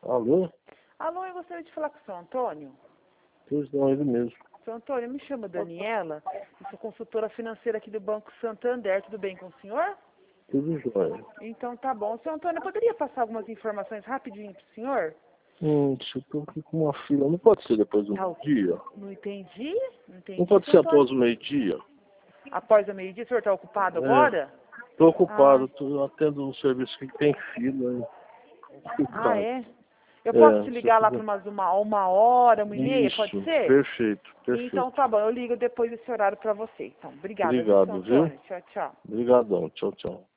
Alô? Alô, eu gostaria de falar com o seu Antônio. Pois não, ele mesmo. Seu Antônio, me chama Daniela, eu sou consultora financeira aqui do Banco Santander, tudo bem com o senhor? Tudo jóia. Então tá bom. Seu Antônio, eu poderia passar algumas informações rapidinho pro senhor? Eu tô aqui com uma fila. Não pode ser depois do meio-dia? Não entendi? Não entendi, Não pode seu ser Antônio. após o meio-dia? Após o meio-dia, o senhor está ocupado agora? Tô ocupado, tô atendo um serviço que tem fila. Hein? É? Eu posso te Se ligar lá quiser. por uma hora, 1h30, pode Isso, ser? perfeito, Então perfeito. tá bom, eu ligo depois desse horário pra você. Então, obrigada, viu, seu Obrigado, viu? Antônio? Tchau, tchau. Obrigadão, tchau, tchau.